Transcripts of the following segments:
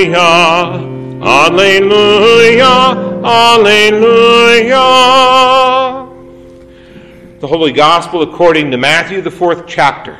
Alleluia, alleluia. The Holy Gospel according to Matthew, the 4th chapter.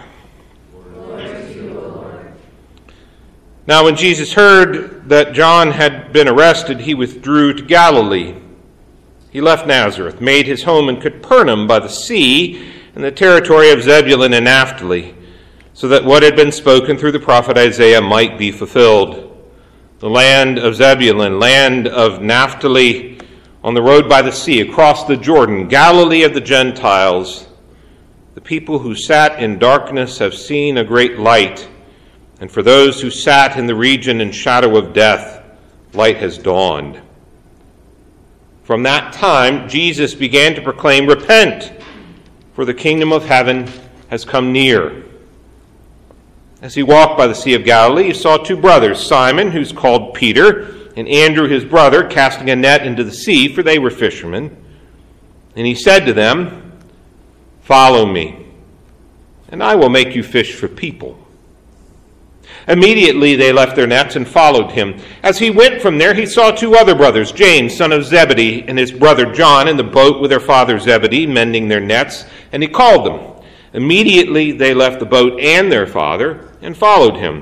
Now when Jesus heard that John had been arrested, he withdrew to Galilee. He left Nazareth, made his home in Capernaum by the sea, in the territory of Zebulun and Naphtali, so that what had been spoken through the prophet Isaiah might be fulfilled. The land of Zebulun, land of Naphtali, on the road by the sea, across the Jordan, Galilee of the Gentiles. The people who sat in darkness have seen a great light, and for those who sat in the region and shadow of death, light has dawned. From that time, Jesus began to proclaim, "Repent, for the kingdom of heaven has come near." As he walked by the Sea of Galilee, he saw two brothers, Simon, who's called Peter, and Andrew his brother, casting a net into the sea, for they were fishermen. And he said to them, "Follow me, and I will make you fish for people." Immediately they left their nets and followed him. As he went from there, he saw two other brothers, James, son of Zebedee, and his brother John, in the boat with their father Zebedee, mending their nets, and he called them. Immediately they left the boat and their father and followed him.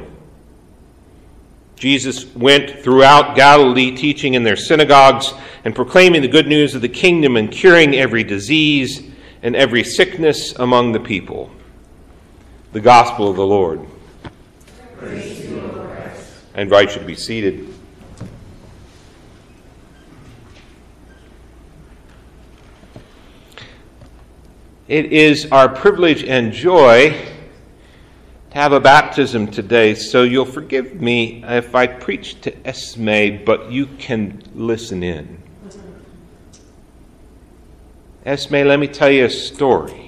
Jesus went throughout Galilee, teaching in their synagogues and proclaiming the good news of the kingdom and curing every disease and every sickness among the people. The gospel of the Lord. Praise to you, Lord Christ. I invite you to be seated. It is our privilege and joy to have a baptism today, so you'll forgive me if I preach to Esme, but you can listen in. Esme, let me tell you a story.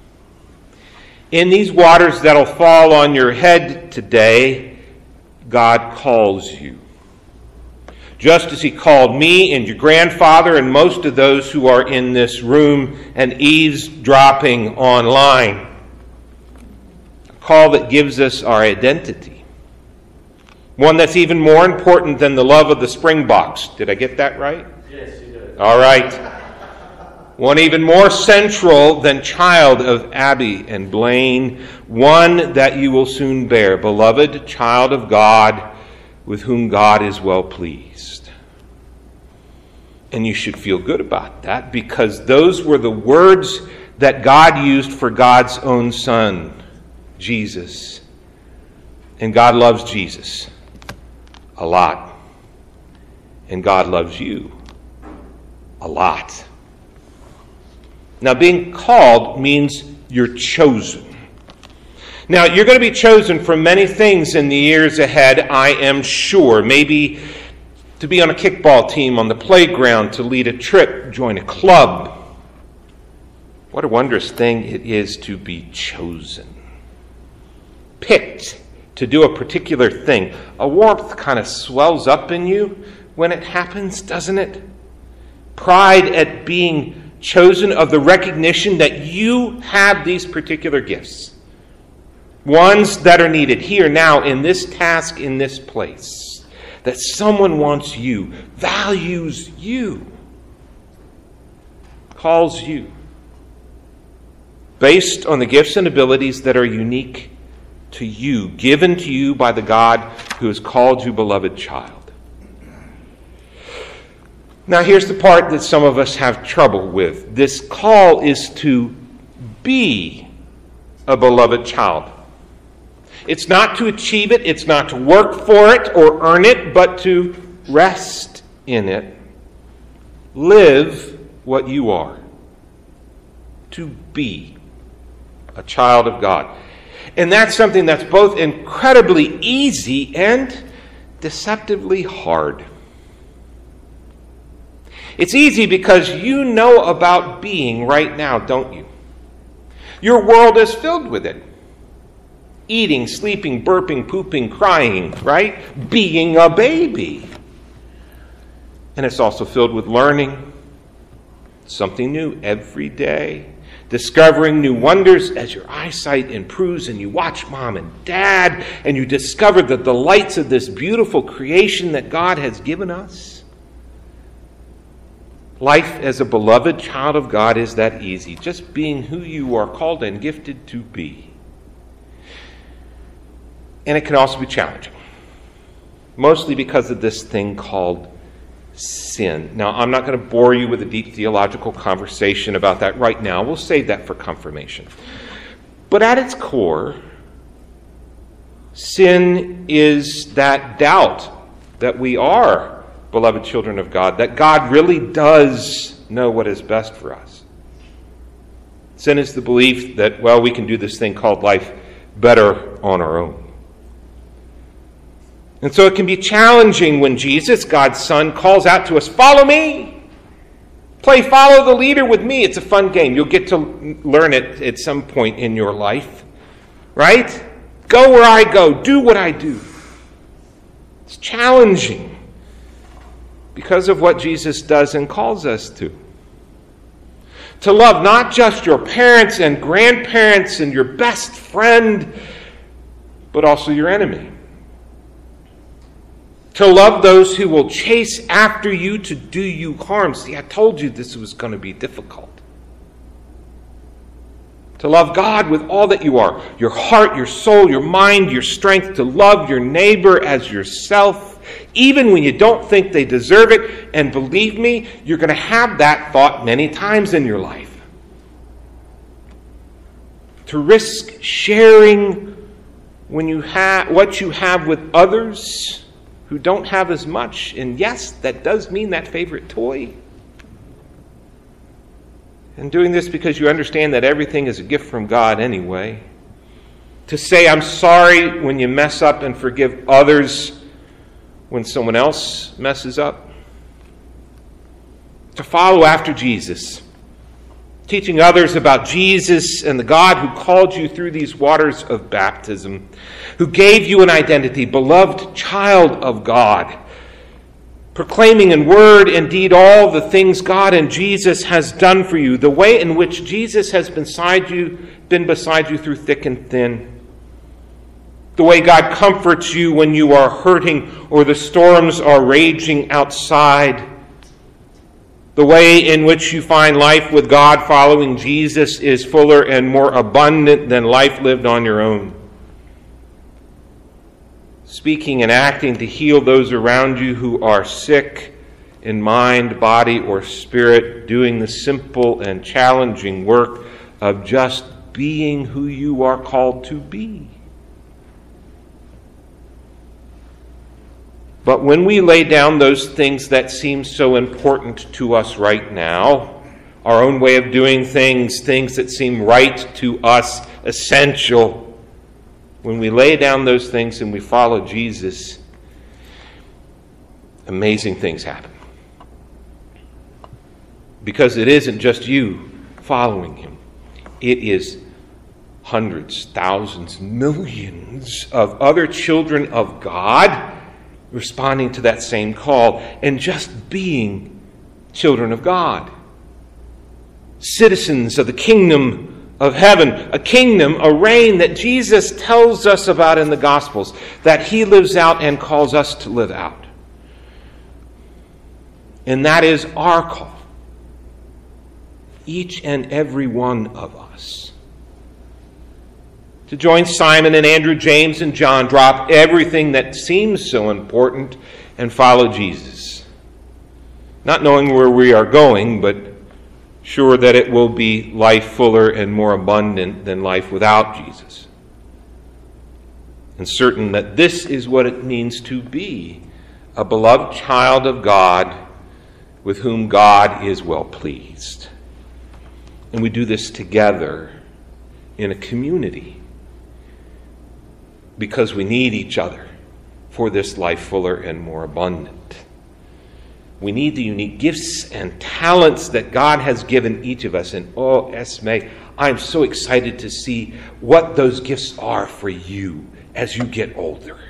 In these waters that'll fall on your head today, God calls you. Just as he called me and your grandfather and most of those who are in this room and eavesdropping online. A call that gives us our identity. One that's even more important than the love of the Springboks. Did I get that right? Yes, you did. All right. One even more central than child of Abby and Blaine. One that you will soon bear. Beloved child of God, with whom God is well pleased. And you should feel good about that, because those were the words that God used for God's own Son, Jesus. And God loves Jesus a lot. And God loves you a lot. Now, being called means you're chosen. Now, you're going to be chosen for many things in the years ahead, I am sure. Maybe to be on a kickball team on the playground, to lead a trip, join a club. What a wondrous thing it is to be chosen. Picked to do a particular thing. A warmth kind of swells up in you when it happens, doesn't it? Pride at being chosen, of the recognition that you have these particular gifts. Ones that are needed here, now, in this task, in this place. That someone wants you, values you, calls you, based on the gifts and abilities that are unique to you, given to you by the God who has called you beloved child. Now, here's the part that some of us have trouble with. This call is to be a beloved child. It's not to achieve it, it's not to work for it or earn it, but to rest in it. Live what you are. To be a child of God. And that's something that's both incredibly easy and deceptively hard. It's easy because you know about being right now, don't you? Your world is filled with it. Eating, sleeping, burping, pooping, crying, right? Being a baby. And it's also filled with learning. Something new every day. discovering new wonders as your eyesight improves and you watch Mom and Dad and you discover the delights of this beautiful creation that God has given us. Life as a beloved child of God is that easy, just being who you are called and gifted to be. And it can also be challenging, mostly because of this thing called sin. Now, I'm not going to bore you with a deep theological conversation about that right now. We'll save that for confirmation. But at its core, sin is that doubt that we are beloved children of God, that God really does know what is best for us. Sin is the belief that, well, we can do this thing called life better on our own. And so it can be challenging when Jesus, God's Son, calls out to us, "Follow me! Play follow the leader with me." It's a fun game. You'll get to learn it at some point in your life. Right? Go where I go. Do what I do. It's challenging because of what Jesus does and calls us to. To love not just your parents and grandparents and your best friend, but also your enemy. To love those who will chase after you to do you harm. See, I told you this was going to be difficult. To love God with all that you are, your heart, your soul, your mind, your strength. To love your neighbor as yourself, even when you don't think they deserve it. And believe me, you're going to have that thought many times in your life. To risk sharing when you what you have with others who don't have as much. And yes, that does mean that favorite toy. And doing this because you understand that everything is a gift from God anyway. To say I'm sorry when you mess up and forgive others when someone else messes up. To follow after Jesus. Teaching others about Jesus and the God who called you through these waters of baptism, who gave you an identity, beloved child of God, proclaiming in word and deed all the things God and Jesus has done for you, the way in which Jesus has been beside you through thick and thin, the way God comforts you when you are hurting or the storms are raging outside, the way in which you find life with God following Jesus is fuller and more abundant than life lived on your own. Speaking and acting to heal those around you who are sick in mind, body, or spirit, doing the simple and challenging work of just being who you are called to be. But when we lay down those things that seem so important to us right now, our own way of doing things, things that seem right to us, essential, when we lay down those things and we follow Jesus, amazing things happen. Because it isn't just you following him. It is hundreds, thousands, millions of other children of God responding to that same call and just being children of God. Citizens of the kingdom of heaven, a kingdom, a reign that Jesus tells us about in the Gospels, that he lives out and calls us to live out. And that is our call. Each and every one of us. To join Simon and Andrew, James and John, drop everything that seems so important and follow Jesus. Not knowing where we are going, but sure that it will be life fuller and more abundant than life without Jesus. And certain that this is what it means to be a beloved child of God with whom God is well pleased. And we do this together in a community because we need each other for this life fuller and more abundant. We need the unique gifts and talents that God has given each of us. And oh, Esme, I'm so excited to see what those gifts are for you as you get older.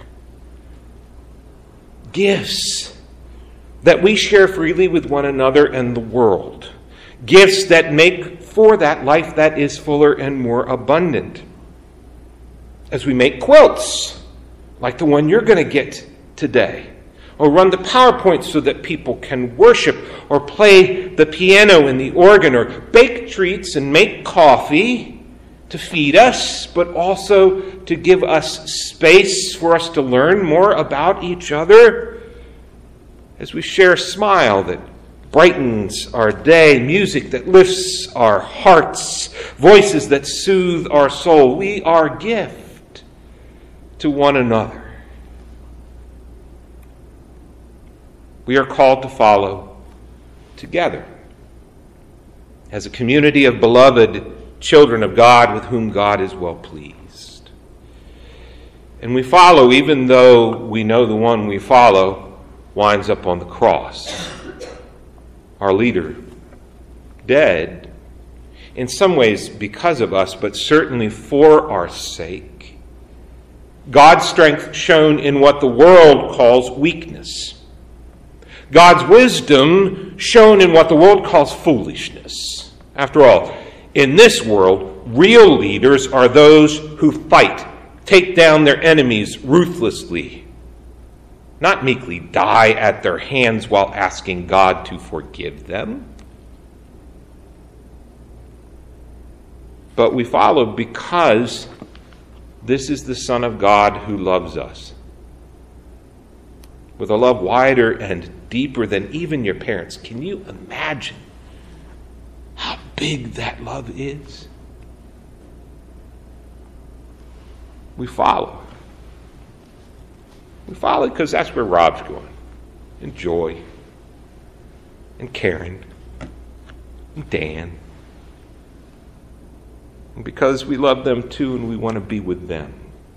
Gifts that we share freely with one another and the world. Gifts that make for that life that is fuller and more abundant. As we make quilts, like the one you're going to get today, or run the PowerPoint so that people can worship, or play the piano and the organ, or bake treats and make coffee to feed us, but also to give us space for us to learn more about each other. As we share a smile that brightens our day, music that lifts our hearts, voices that soothe our soul, we are a gift to one another. We are called to follow together as a community of beloved children of God with whom God is well pleased. And we follow even though we know the one we follow winds up on the cross. Our leader, dead, in some ways because of us, but certainly for our sake. God's strength shown in what the world calls weakness. God's wisdom shown in what the world calls foolishness. After all, in this world, real leaders are those who fight, take down their enemies ruthlessly, not meekly die at their hands while asking God to forgive them. But we follow because this is the Son of God who loves us, with a love wider and deeper than even your parents. Can you imagine how big that love is? We follow. We follow because that's where Rob's going. And Joy. And Karen. And Dan. And because we love them too and we want to be with them.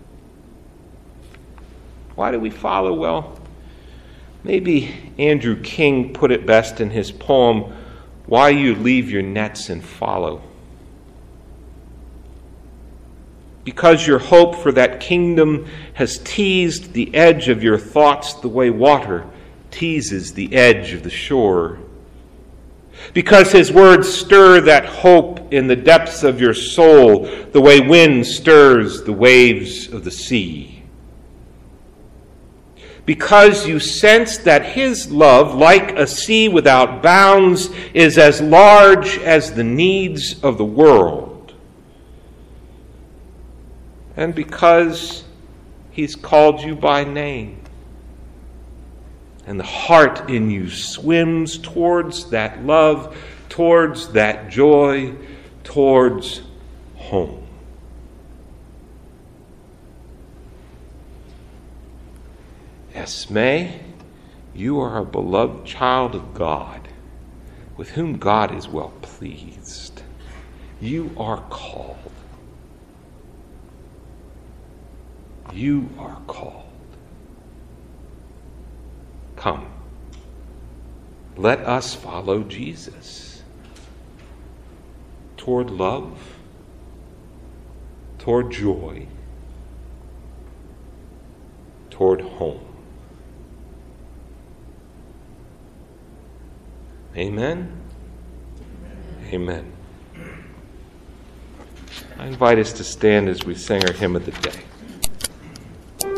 Why do we follow? Well, maybe Andrew King put it best in his poem, Why You Leave Your Nets and Follow. Because your hope for that kingdom has teased the edge of your thoughts the way water teases the edge of the shore. Because his words stir that hope in the depths of your soul the way wind stirs the waves of the sea. Because you sense that his love, like a sea without bounds, is as large as the needs of the world. And because he's called you by name, and the heart in you swims towards that love, towards that joy, towards home. Esme, you are a beloved child of God, with whom God is well pleased. You are called. You are called. Come, let us follow Jesus toward love, toward joy, toward home. Amen? Amen. I invite us to stand as we sing our hymn of the day.